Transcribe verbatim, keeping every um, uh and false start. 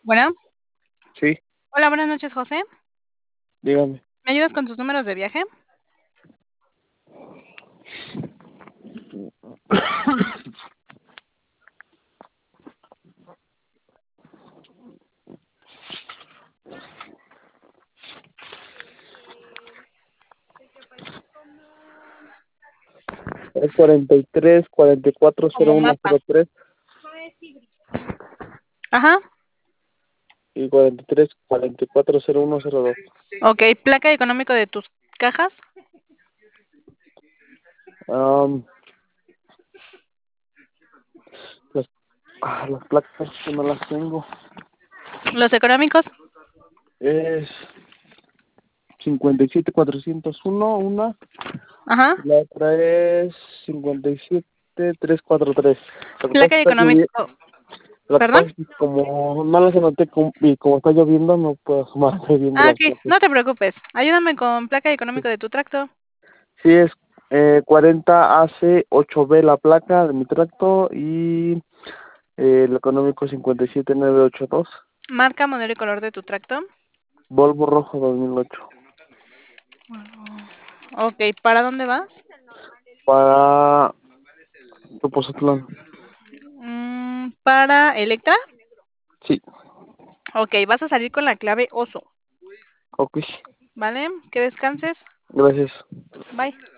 Bueno, Sí, hola, buenas noches, José. dígame. ¿Me ayudas con tus números de viaje? Es cuarenta y tres, cuarenta y cuatro, cero Como uno, mapa. cero tres Ajá. y cuarenta y tres, cuarenta y cuatro, cero uno, cero dos. Ok, placa económico de tus cajas. Am, las, ah, las placas que no las tengo. Los económicos. Es cincuenta y siete, cuatrocientos uno, una. Ajá. Y la otra es cincuenta y siete, trescientos cuarenta y tres. Lo que pasa es Placa que está lloviendo. económico. Lo que ¿Perdón? pasa es que como no las anoté com- y como está lloviendo, no puedo asomar viendo Ah, las ok, placas. no te preocupes. Ayúdame con placa económico de tu tracto. Sí, es eh, cuarenta A C ocho B la placa de mi tracto y eh, el económico cincuenta y siete nueve ocho dos. Marca, modelo y color de tu tracto. Volvo rojo dos mil ocho. Ok, ¿para dónde vas? Para Topozatlán. Mm, ¿para Electra? Sí, Ok, vas a salir con la clave oso. ok. ¿Vale? Que descanses. Gracias. Bye.